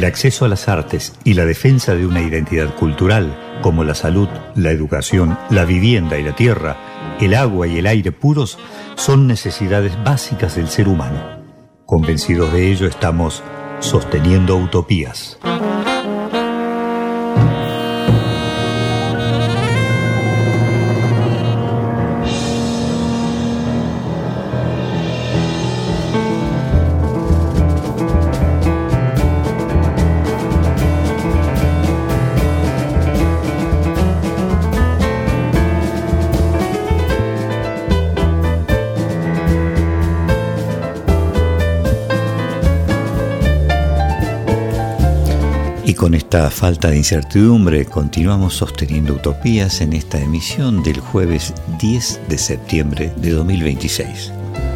El acceso a las artes y la defensa de una identidad cultural, como la salud, la educación, la vivienda y la tierra, el agua y el aire puros, son necesidades básicas del ser humano. Convencidos de ello, estamos sosteniendo utopías. Con esta falta de incertidumbre continuamos sosteniendo utopías en esta emisión del jueves 10 de septiembre de 2026.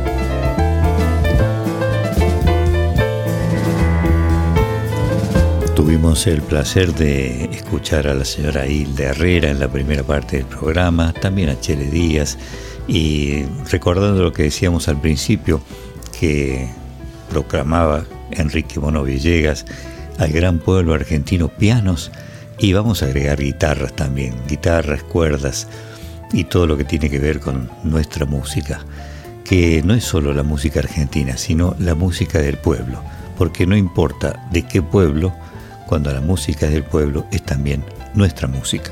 Tuvimos el placer de escuchar a la señora Hilda Herrera en la primera parte del programa, también a Chele Díaz, y recordando lo que decíamos al principio, que proclamaba Enrique Mono Villegas, al gran pueblo argentino, pianos, y vamos a agregar guitarras también, guitarras, cuerdas y todo lo que tiene que ver con nuestra música, que no es solo la música argentina, sino la música del pueblo, porque no importa de qué pueblo, cuando la música es del pueblo, es también nuestra música.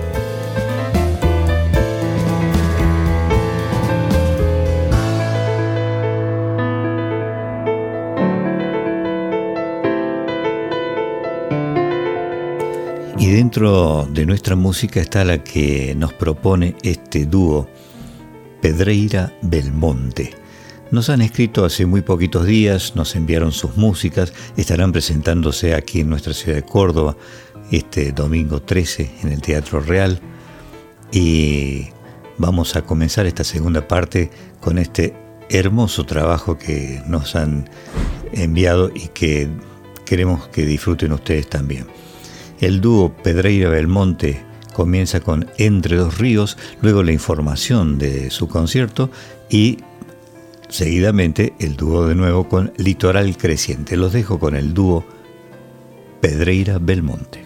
Y dentro de nuestra música está la que nos propone este dúo, Pedreira Belmonte. Nos han escrito hace muy poquitos días, nos enviaron sus músicas, estarán presentándose aquí en nuestra ciudad de Córdoba este domingo 13 en el Teatro Real. Y vamos a comenzar esta segunda parte con este hermoso trabajo que nos han enviado y que queremos que disfruten ustedes también. El dúo Pedreira Belmonte comienza con Entre dos ríos, luego la información de su concierto y seguidamente el dúo de nuevo con Litoral Creciente. Los dejo con el dúo Pedreira Belmonte.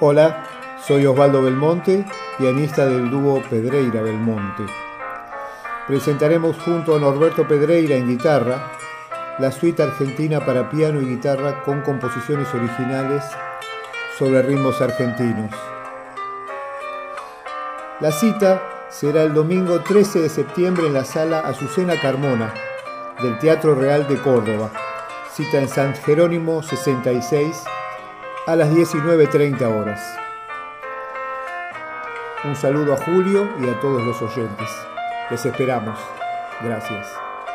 Hola, soy Osvaldo Belmonte, pianista del dúo Pedreira-Belmonte. Presentaremos junto a Norberto Pedreira en guitarra la suite argentina para piano y guitarra con composiciones originales sobre ritmos argentinos. La cita será el domingo 13 de septiembre en la sala Azucena Carmona del Teatro Real de Córdoba. Cita en San Jerónimo 66 a las 19:30 horas. Un saludo a Julio y a todos los oyentes. Les esperamos. Gracias.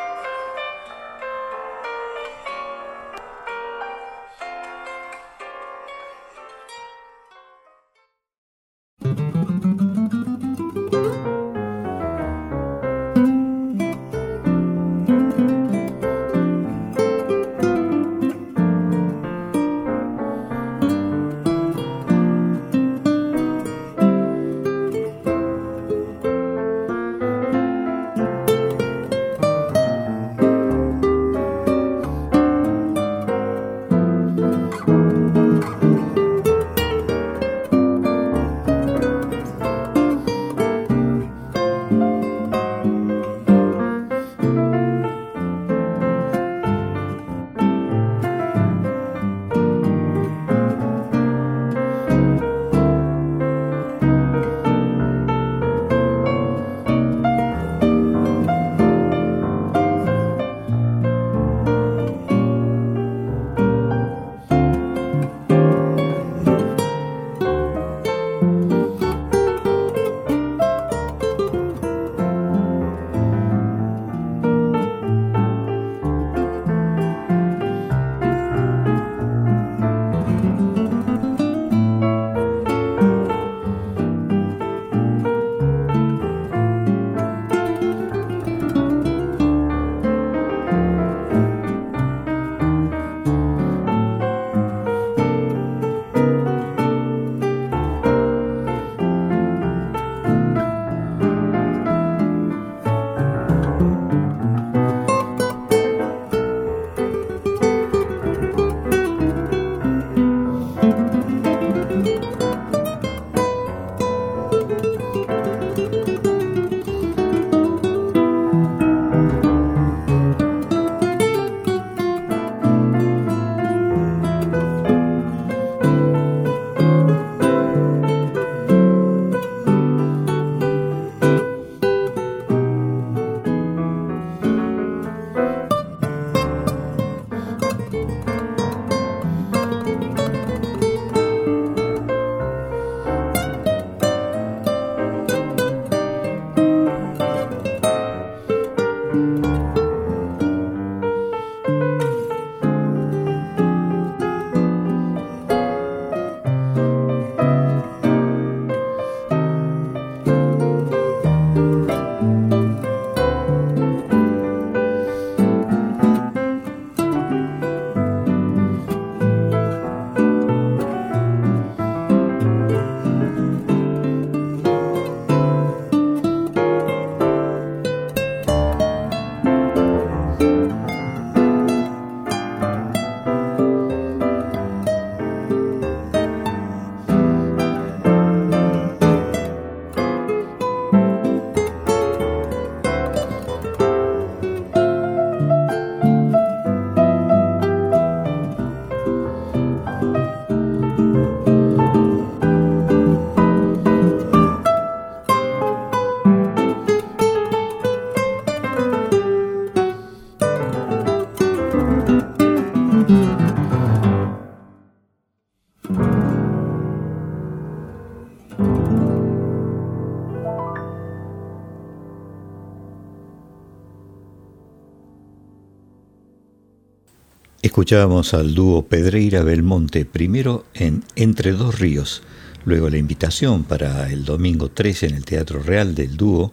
Escuchábamos al dúo Pedreira-Belmonte, primero en Entre dos ríos, luego la invitación para el domingo 13 en el Teatro Real del dúo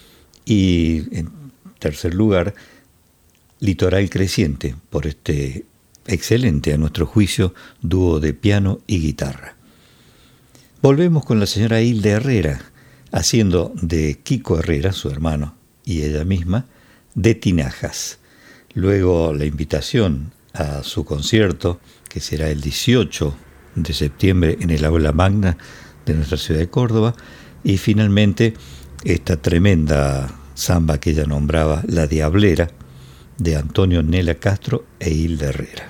y, en tercer lugar, Litoral Creciente, por este excelente, a nuestro juicio, dúo de piano y guitarra. Volvemos con la señora Hilda Herrera, haciendo de Kiko Herrera, su hermano, y ella misma, de Tinajas. Luego la invitación a su concierto, que será el 18 de septiembre en el aula magna de nuestra ciudad de Córdoba. Y finalmente esta tremenda samba que ella nombraba, La Diablera, de Antonio Nela Castro e Hilda Herrera.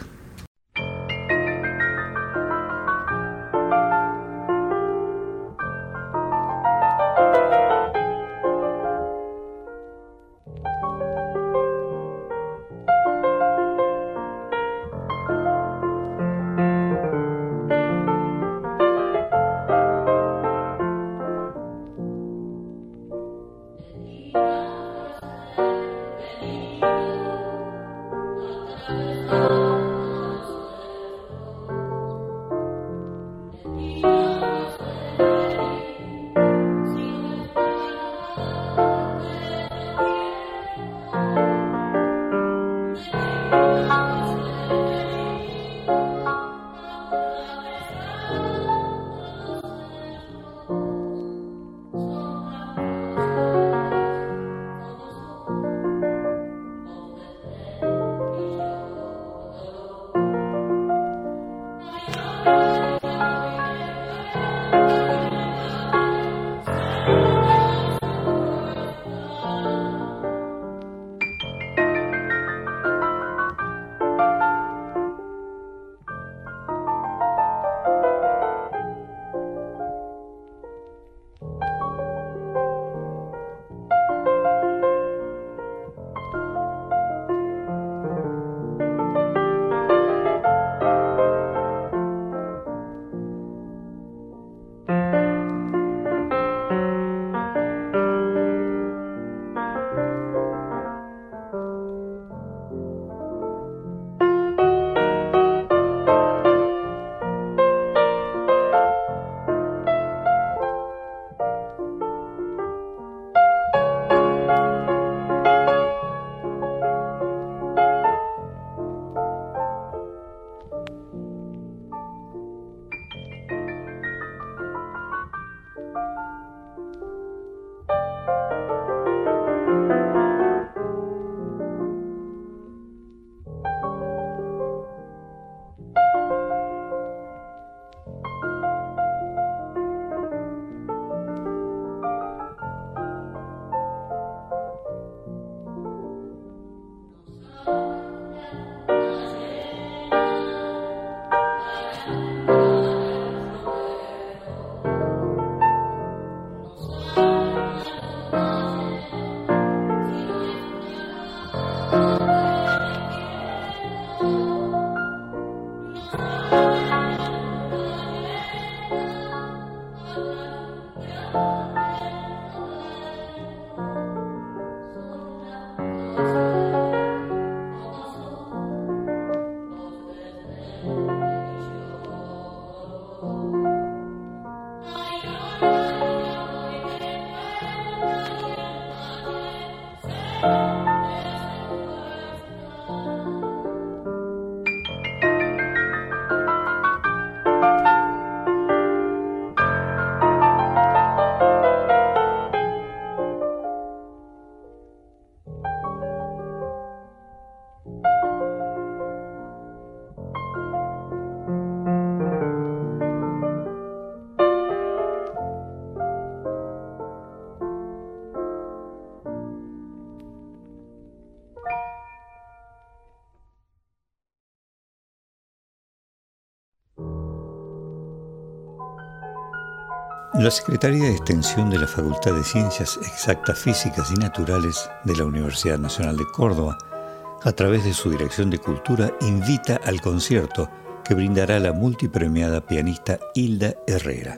La Secretaría de Extensión de la Facultad de Ciencias Exactas, Físicas y Naturales de la Universidad Nacional de Córdoba, a través de su Dirección de Cultura, invita al concierto que brindará la multipremiada pianista Hilda Herrera.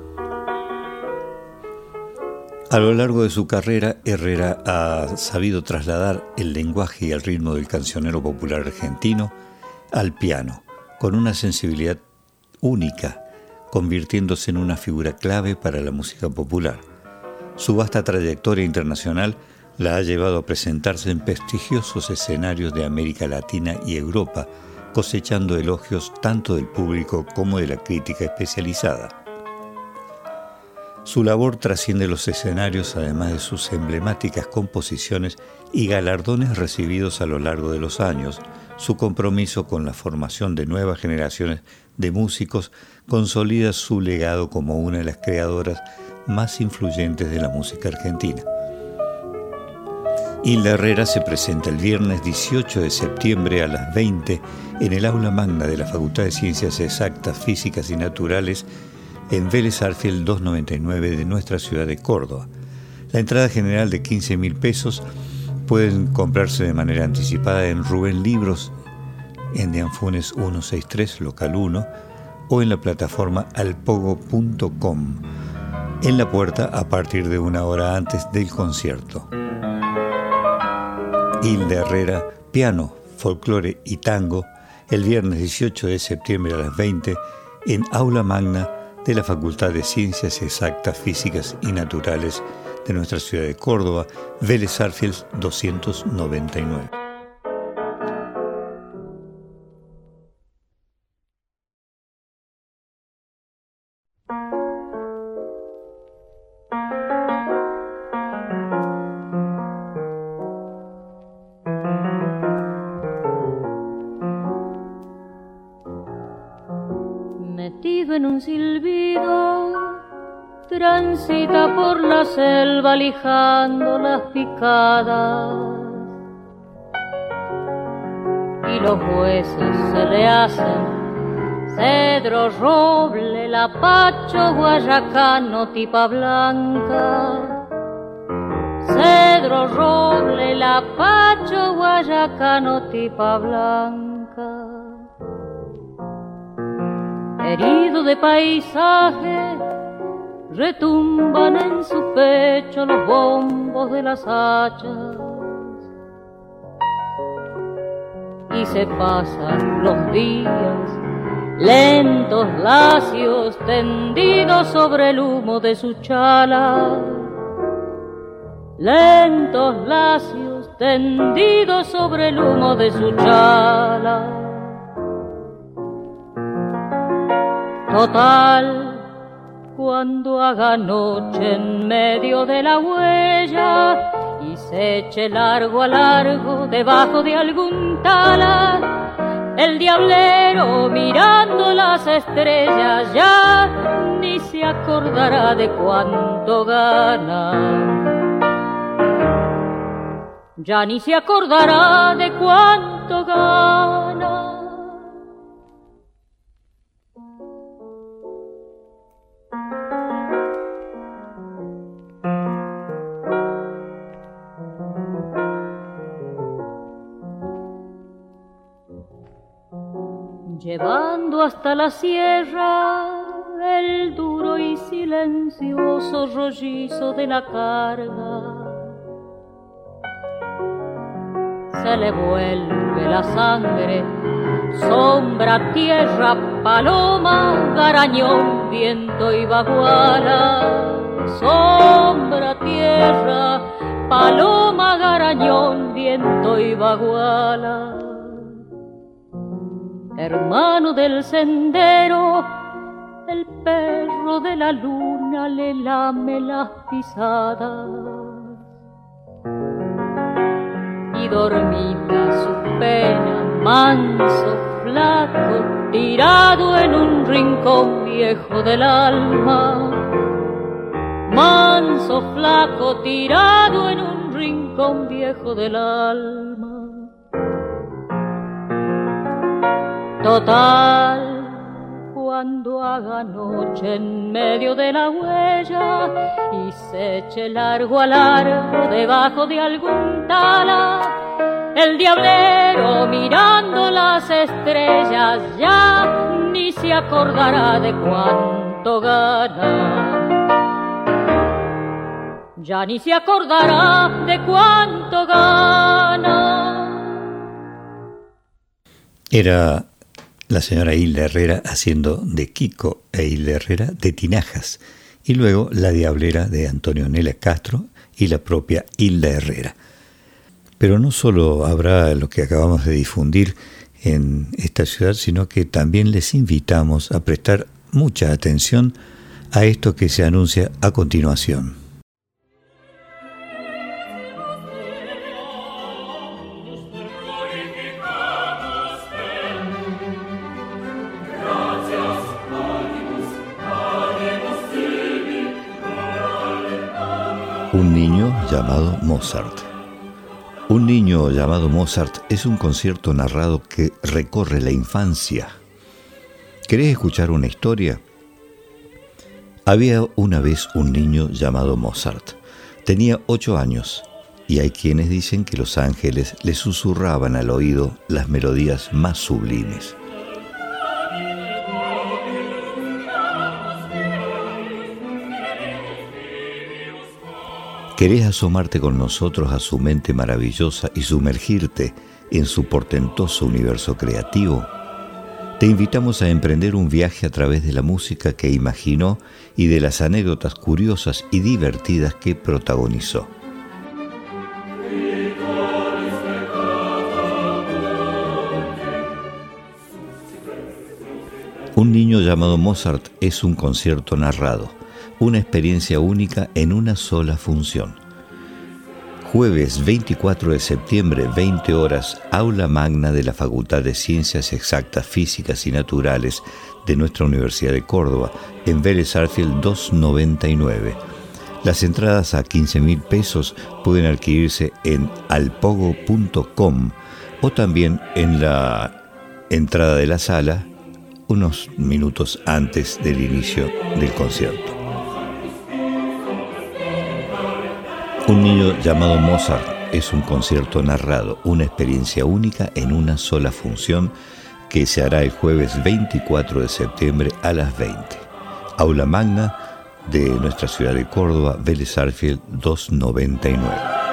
A lo largo de su carrera, Herrera ha sabido trasladar el lenguaje y el ritmo del cancionero popular argentino al piano, con una sensibilidad única, convirtiéndose en una figura clave para la música popular. Su vasta trayectoria internacional la ha llevado a presentarse en prestigiosos escenarios de América Latina y Europa, cosechando elogios tanto del público como de la crítica especializada. Su labor trasciende los escenarios, además de sus emblemáticas composiciones y galardones recibidos a lo largo de los años, su compromiso con la formación de nuevas generaciones de músicos consolida su legado como una de las creadoras más influyentes de la música argentina. Hilda Herrera se presenta el viernes 18 de septiembre a las 20 en el aula magna de la Facultad de Ciencias Exactas, Físicas y Naturales en Vélez Arfield 299 de nuestra ciudad de Córdoba. La entrada general de 15.000 pesos pueden comprarse de manera anticipada en Rubén Libros, en Dianfunes 163, local 1, o en la plataforma alpogo.com, en la puerta a partir de 1 hora antes del concierto. Hilda Herrera, piano, folclore y tango, el viernes 18 de septiembre a las 20 en Aula Magna de la Facultad de Ciencias Exactas, Físicas y Naturales de nuestra ciudad de Córdoba, Vélez Arfield 299. Metido en un silbido, transita por la selva lijando las picadas y los huesos se le hacen cedro, roble, lapacho, guayacano, tipa blanca. Cedro, roble, lapacho, guayacano, tipa blanca. Herido de paisaje, retumban en su pecho los bombos de las hachas y se pasan los días lentos, lacios, tendidos sobre el humo de su chala. Lentos, lacios, tendidos sobre el humo de su chala. Total, cuando haga noche en medio de la huella y se eche largo a largo debajo de algún tala, el diablero mirando las estrellas ya ni se acordará de cuánto gana. Ya ni se acordará de cuánto gana. Llevando hasta la sierra el duro y silencioso rollizo de la carga, se le vuelve la sangre, sombra, tierra, paloma, garañón, viento y baguala. Sombra, tierra, paloma, garañón, viento y baguala. Hermano del sendero, el perro de la luna le lame las pisadas y dormita su pena, manso, flaco, tirado en un rincón viejo del alma. Manso, flaco, tirado en un rincón viejo del alma. Total, cuando haga noche en medio de la huella y se eche largo a largo debajo de algún tala, el diablero mirando las estrellas ya ni se acordará de cuánto gana. Ya ni se acordará de cuánto gana. Era la señora Hilda Herrera haciendo de Kiko e Hilda Herrera de Tinajas, y luego La Diablera de Antonio Nela Castro y la propia Hilda Herrera. Pero no solo habrá lo que acabamos de difundir en esta ciudad, sino que también les invitamos a prestar mucha atención a esto que se anuncia a continuación. Un niño llamado Mozart. Un niño llamado Mozart es un concierto narrado que recorre la infancia. ¿Querés escuchar una historia? Había una vez un niño llamado Mozart. Tenía 8 años y hay quienes dicen que los ángeles le susurraban al oído las melodías más sublimes. ¿Querés asomarte con nosotros a su mente maravillosa y sumergirte en su portentoso universo creativo? Te invitamos a emprender un viaje a través de la música que imaginó y de las anécdotas curiosas y divertidas que protagonizó. Un niño llamado Mozart es un concierto narrado, una experiencia única en una sola función. Jueves 24 de septiembre, 20 horas, aula magna de la Facultad de Ciencias Exactas, Físicas y Naturales de nuestra Universidad de Córdoba, en Vélez Sarsfield 299. Las entradas a 15.000 pesos pueden adquirirse en alpogo.com o también en la entrada de la sala unos minutos antes del inicio del concierto. Un niño llamado Mozart es un concierto narrado, una experiencia única en una sola función que se hará el jueves 24 de septiembre a las 20. Aula magna de nuestra ciudad de Córdoba, Vélez Sarsfield 299.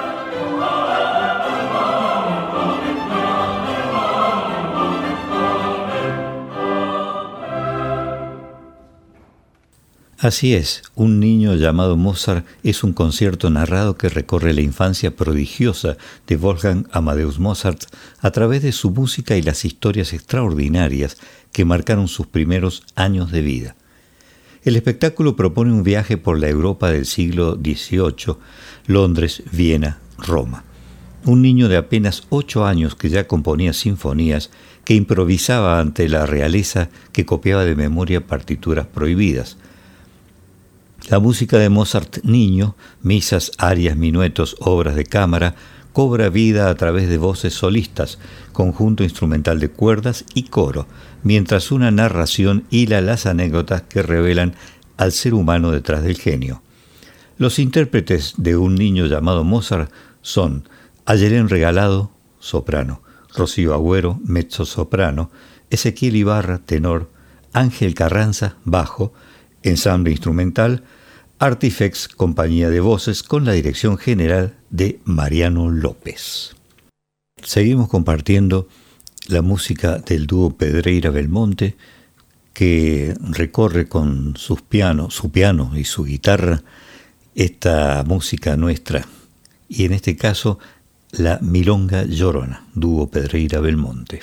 Así es, Un niño llamado Mozart es un concierto narrado que recorre la infancia prodigiosa de Wolfgang Amadeus Mozart a través de su música y las historias extraordinarias que marcaron sus primeros años de vida. El espectáculo propone un viaje por la Europa del siglo XVIII, Londres, Viena, Roma. Un niño de apenas 8 años que ya componía sinfonías, que improvisaba ante la realeza, que copiaba de memoria partituras prohibidas. La música de Mozart niño, misas, arias, minuetos, obras de cámara, cobra vida a través de voces solistas, conjunto instrumental de cuerdas y coro, mientras una narración hila las anécdotas que revelan al ser humano detrás del genio. Los intérpretes de Un niño llamado Mozart son Ayelén Regalado, soprano, Rocío Agüero, mezzosoprano, Ezequiel Ibarra, tenor, Ángel Carranza, bajo, ensamble instrumental, Artifex, compañía de voces, con la dirección general de Mariano López. Seguimos compartiendo la música del dúo Pedreira Belmonte, que recorre con su piano y su guitarra esta música nuestra, y en este caso la Milonga Llorona, dúo Pedreira Belmonte.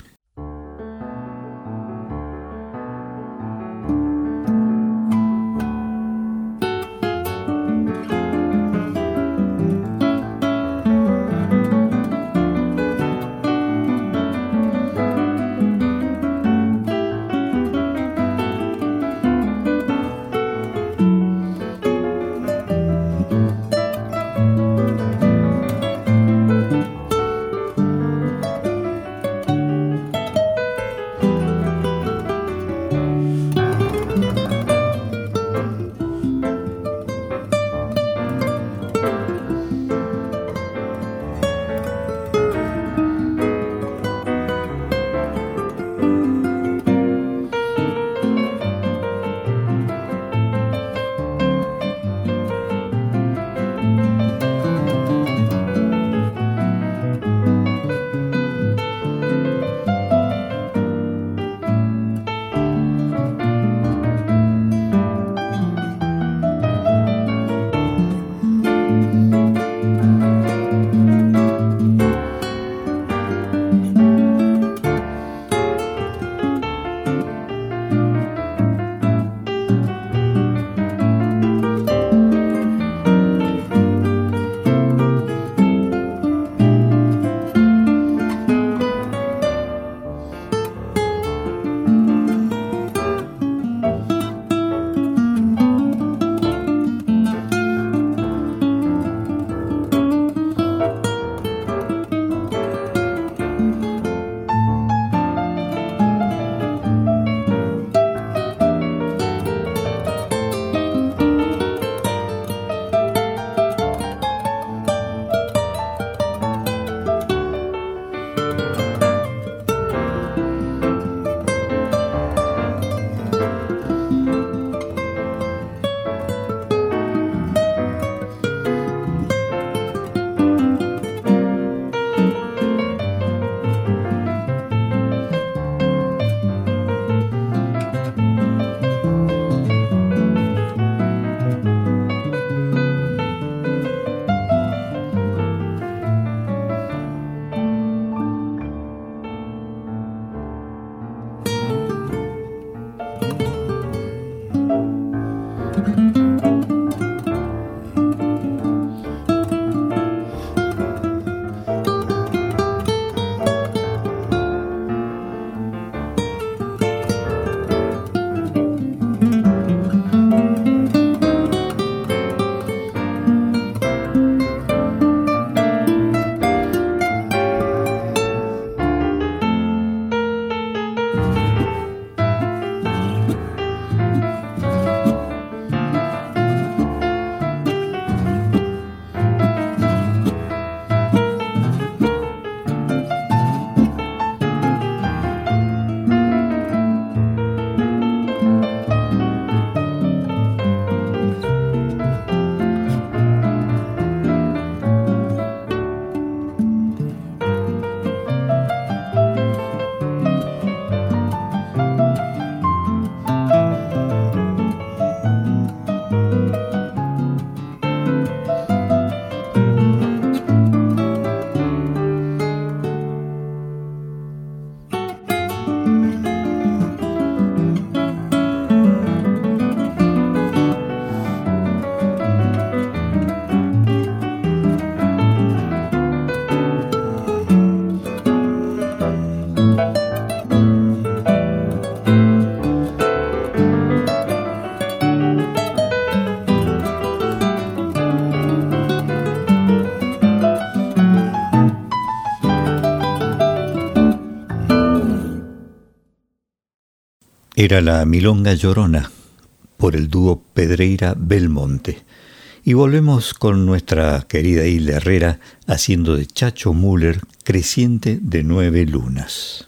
Era la Milonga Llorona por el dúo Pedreira-Belmonte. Y volvemos con nuestra querida Hilda Herrera haciendo de Chacho Müller Creciente de 9 lunas.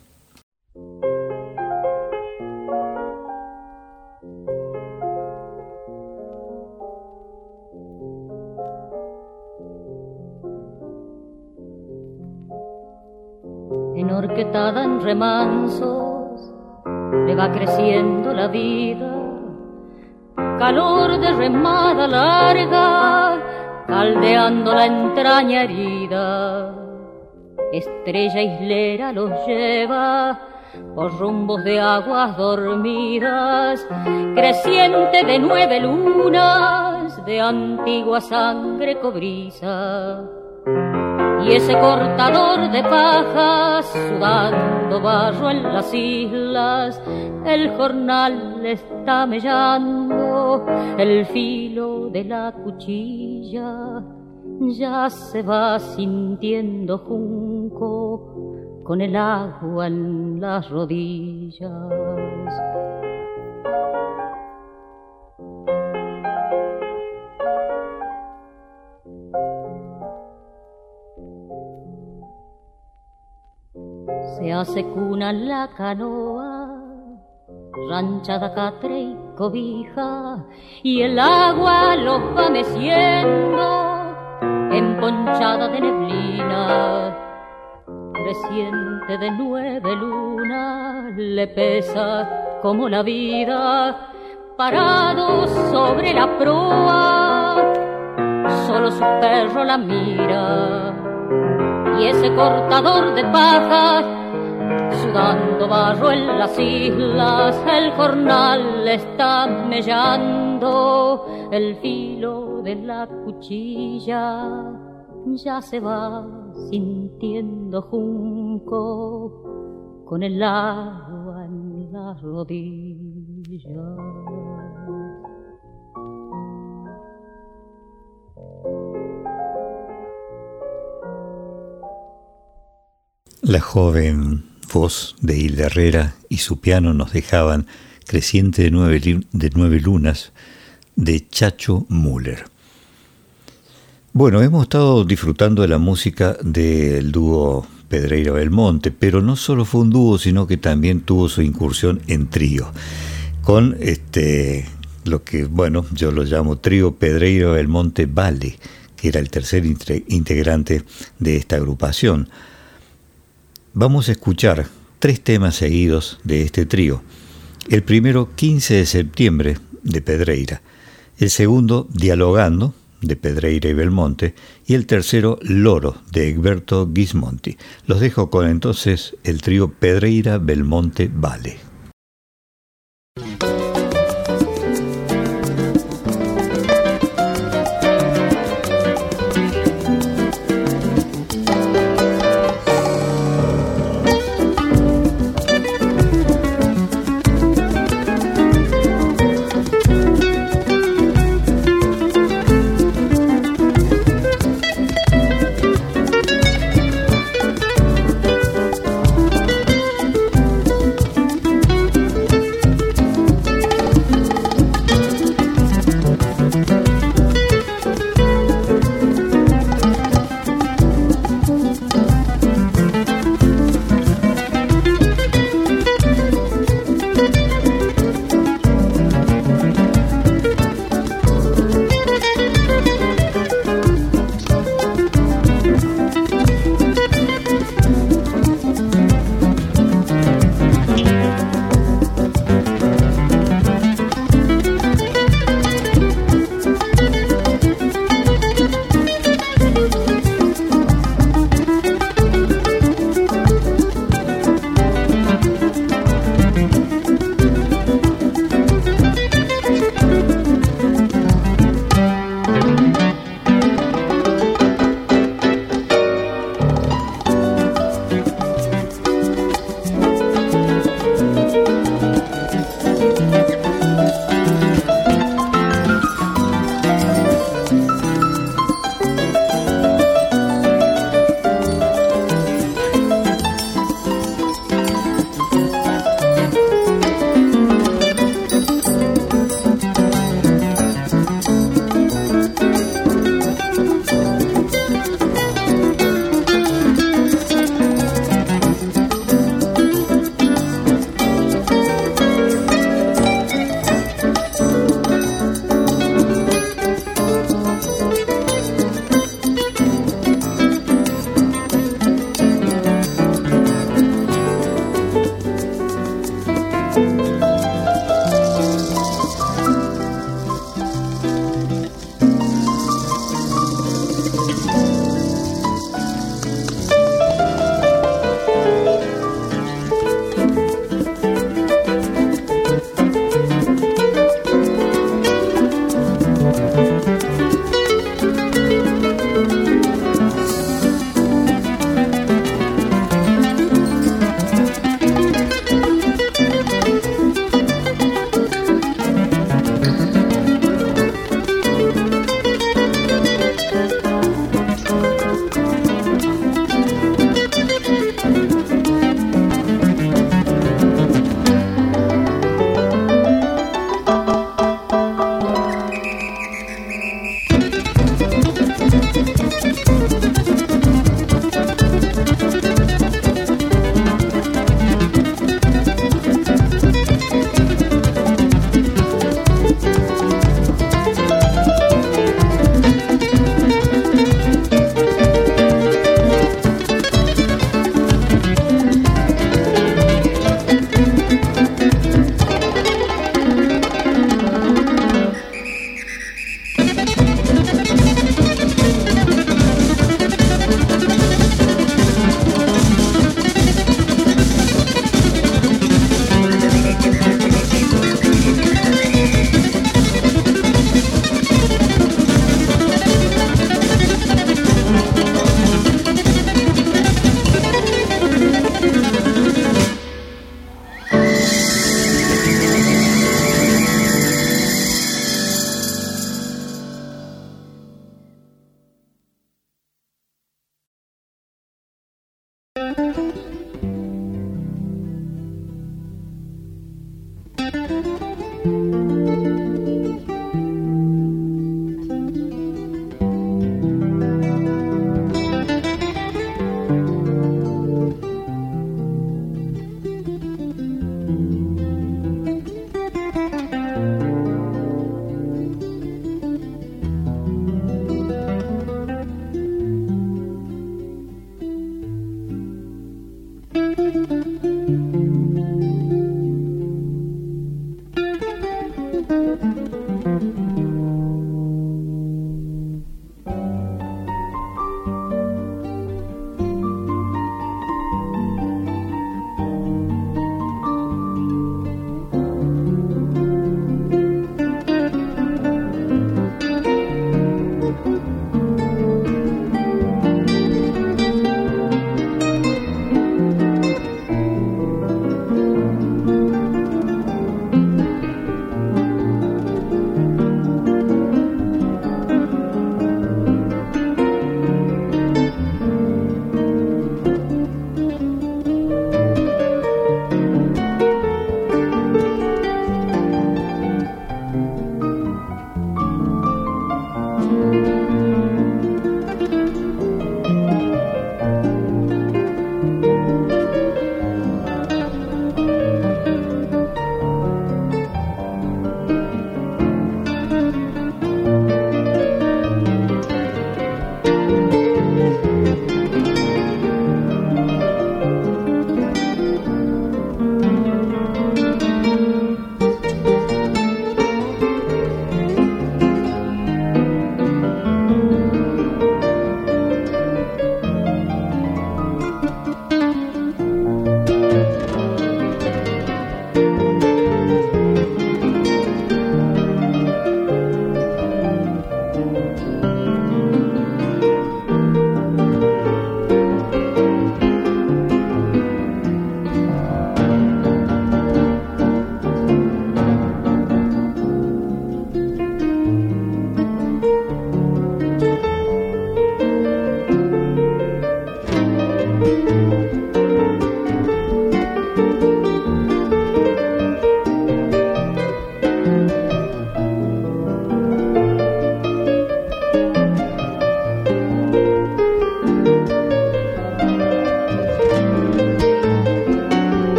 Enhorquetada en remansos, le va creciendo la vida, calor de remada larga, caldeando la entraña herida. Estrella islera los lleva por rumbos de aguas dormidas, creciente de 9 lunas, de antigua sangre cobriza. Y ese cortador de pajas, sudando barro en las islas, el jornal le está mellando, el filo de la cuchilla ya se va sintiendo junco con el agua en las rodillas. Se hace cuna en la canoa, ranchada catre y cobija, y el agua los va meciendo, emponchada de neblina. Creciente de 9 lunas, le pesa como la vida, parado sobre la proa, solo su perro la mira. Y ese cortador de pajas, sudando barro en las islas, el jornal le está mellando, el filo de la cuchilla ya se va sintiendo junco con el agua en las rodillas. La joven voz de Hilda Herrera y su piano nos dejaban Creciente de 9 lunas de Chacho Müller. Bueno, hemos estado disfrutando de la música del dúo Pedreira-Belmonte, pero no solo fue un dúo, sino que también tuvo su incursión en trío, con lo que, bueno, yo lo llamo trío Pedreira-Belmonte Vale, que era el tercer integrante de esta agrupación. Vamos a escuchar 3 temas seguidos de este trío. El primero, 15 de septiembre, de Pedreira. El segundo, Dialogando, de Pedreira y Belmonte. Y el tercero, Loro, de Egberto Gismonti. Los dejo con entonces el trío Pedreira-Belmonte Vale.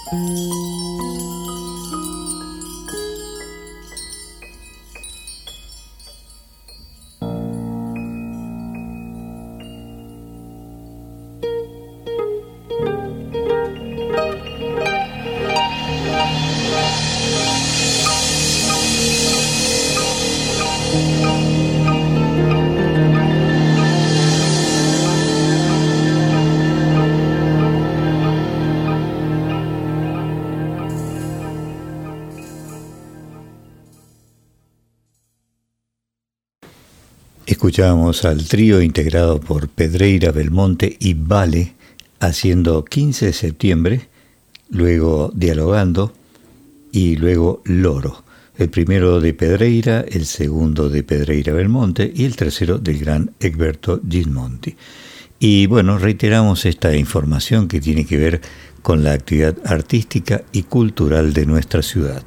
Escuchábamos al trío integrado por Pedreira, Belmonte y Vale haciendo 15 de septiembre, luego Dialogando y luego Loro. El primero de Pedreira, el segundo de Pedreira Belmonte y el tercero del gran Egberto Gismonti. Y bueno, reiteramos esta información que tiene que ver con la actividad artística y cultural de nuestra ciudad.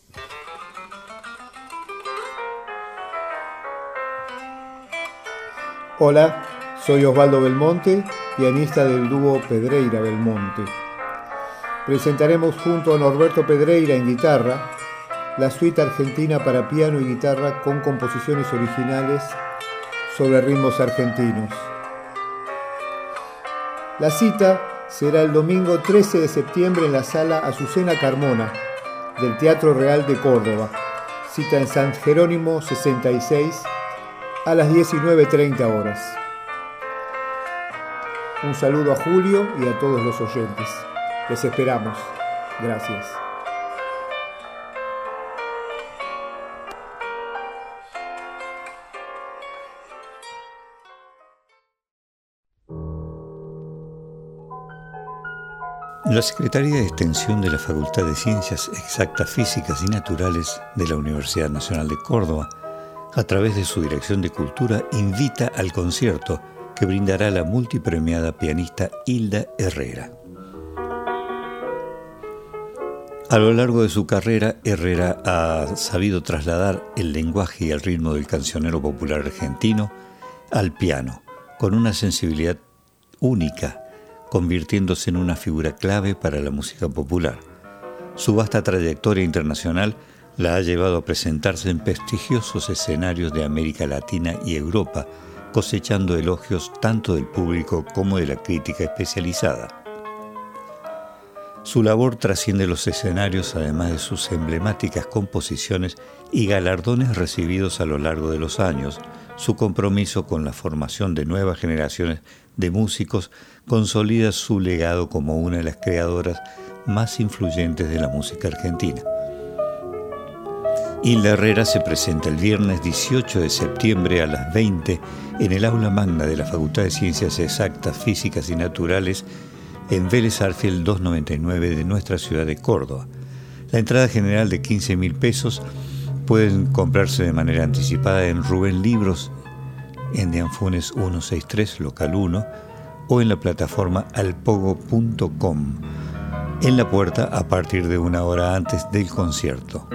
Hola, soy Osvaldo Belmonte, pianista del dúo Pedreira Belmonte. Presentaremos junto a Norberto Pedreira en guitarra la suite argentina para piano y guitarra con composiciones originales sobre ritmos argentinos. La cita será el domingo 13 de septiembre en la sala Azucena Carmona del Teatro Real de Córdoba. Cita en San Jerónimo 66 a las 19:30 horas. Un saludo a Julio y a todos los oyentes. Les esperamos. Gracias. La Secretaría de Extensión de la Facultad de Ciencias Exactas, Físicas y Naturales de la Universidad Nacional de Córdoba, a través de su Dirección de Cultura, invita al concierto que brindará la multipremiada pianista Hilda Herrera. A lo largo de su carrera, Herrera ha sabido trasladar el lenguaje y el ritmo del cancionero popular argentino al piano, con una sensibilidad única, convirtiéndose en una figura clave para la música popular. Su vasta trayectoria internacional la ha llevado a presentarse en prestigiosos escenarios de América Latina y Europa, cosechando elogios tanto del público como de la crítica especializada. Su labor trasciende los escenarios, además de sus emblemáticas composiciones y galardones recibidos a lo largo de los años. Su compromiso con la formación de nuevas generaciones de músicos consolida su legado como una de las creadoras más influyentes de la música argentina. Hilda Herrera se presenta el viernes 18 de septiembre a las 20 en el aula magna de la Facultad de Ciencias Exactas, Físicas y Naturales en Vélez Arfield 299 de nuestra ciudad de Córdoba. La entrada general de 15.000 pesos pueden comprarse de manera anticipada en Rubén Libros, en de Anfunes 163, local 1, o en la plataforma alpogo.com, en la puerta a partir de 1 hora antes del concierto.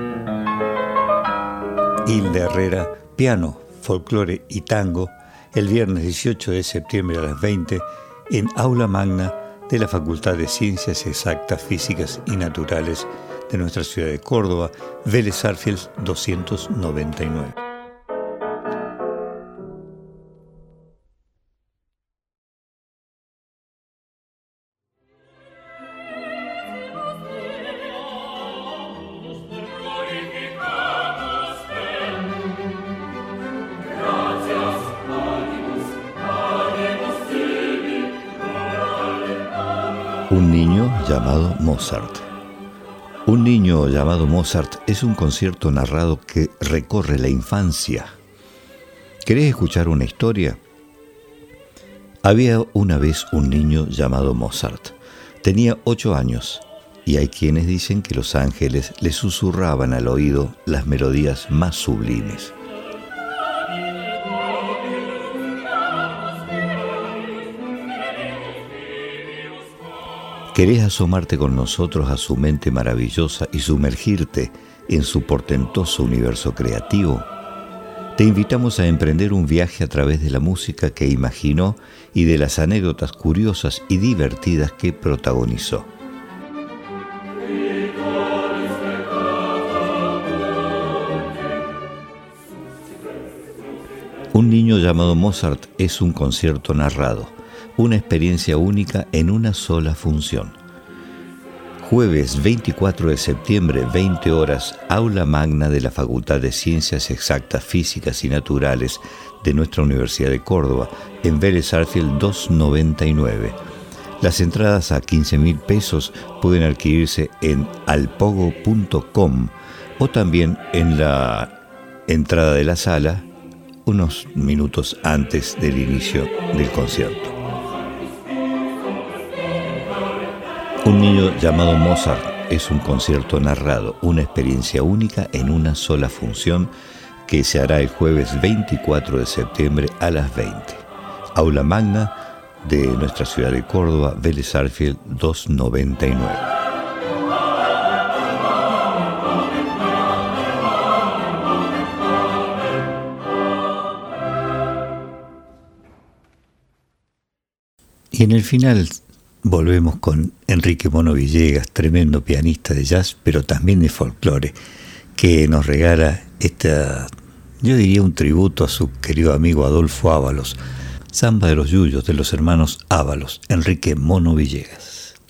Hilda Herrera, piano, folclore y tango, el viernes 18 de septiembre a las 20 en Aula Magna de la Facultad de Ciencias Exactas, Físicas y Naturales de nuestra ciudad de Córdoba, Vélez Arfield 299. Un niño llamado Mozart. Un niño llamado Mozart es un concierto narrado que recorre la infancia. ¿Querés escuchar una historia? Había una vez un niño llamado Mozart. Tenía 8 años y hay quienes dicen que los ángeles le susurraban al oído las melodías más sublimes. ¿Querés asomarte con nosotros a su mente maravillosa y sumergirte en su portentoso universo creativo? Te invitamos a emprender un viaje a través de la música que imaginó y de las anécdotas curiosas y divertidas que protagonizó. Un niño llamado Mozart es un concierto narrado, una experiencia única en una sola función. Jueves 24 de septiembre, 20 horas, Aula Magna de la Facultad de Ciencias Exactas, Físicas y Naturales de nuestra Universidad de Córdoba, en Vélez Sarsfield 299. Las entradas a 15.000 pesos pueden adquirirse en alpogo.com o también en la entrada de la sala unos minutos antes del inicio del concierto. Un niño llamado Mozart es un concierto narrado, una experiencia única en una sola función que se hará el jueves 24 de septiembre a las 20. Aula Magna de nuestra ciudad de Córdoba, Vélez Sarsfield 299. Y en el final volvemos con Enrique Mono Villegas, tremendo pianista de jazz, pero también de folclore, que nos regala yo diría un tributo a su querido amigo Adolfo Ábalos, Samba de los Yuyos de los hermanos Ábalos, Enrique Mono Villegas.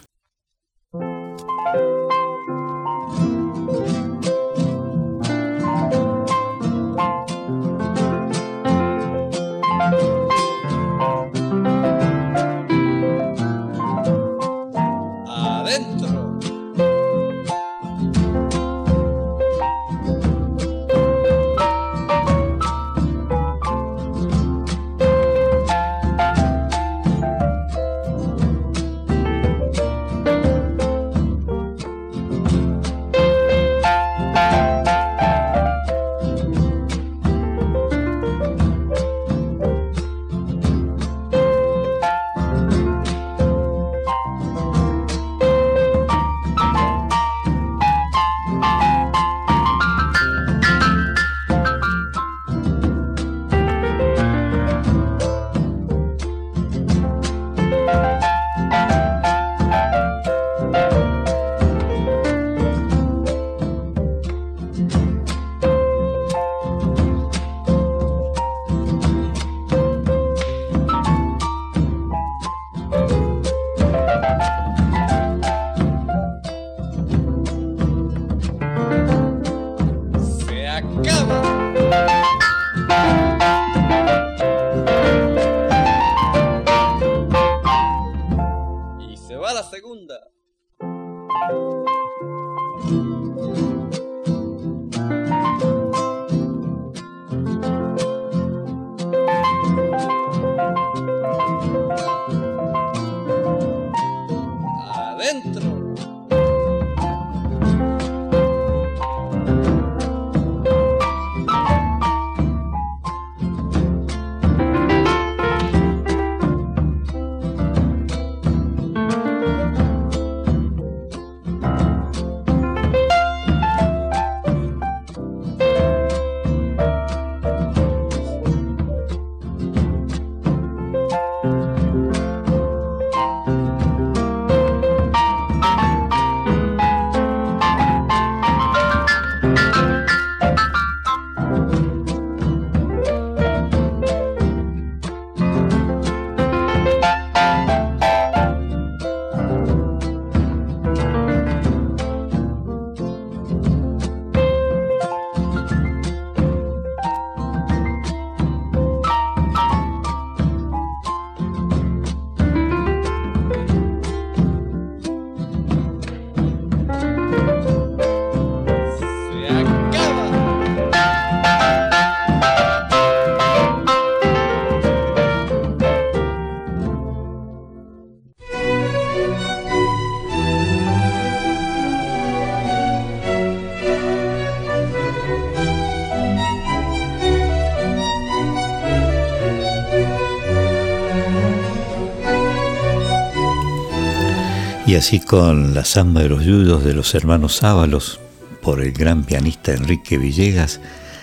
Y así con la Samba de los Yuyos de los hermanos Ábalos, por el gran pianista Enrique Villegas,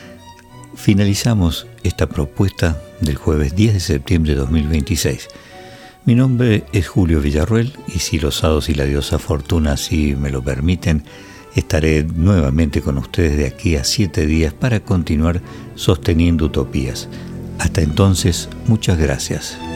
finalizamos esta propuesta del jueves 10 de septiembre de 2026. Mi nombre es Julio Villarruel y si los hados y la diosa Fortuna así me lo permiten, estaré nuevamente con ustedes de aquí a 7 días para continuar sosteniendo utopías. Hasta entonces, muchas gracias.